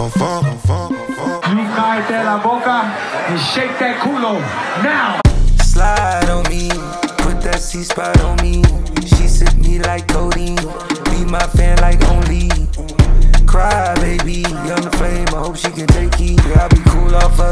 You cállate la boca and shake that culo now. Slide on me, put that C-spot on me. She sip me like codeine, be my fan like only. Cry baby, young the flame, I hope she can take heat. I be cool off her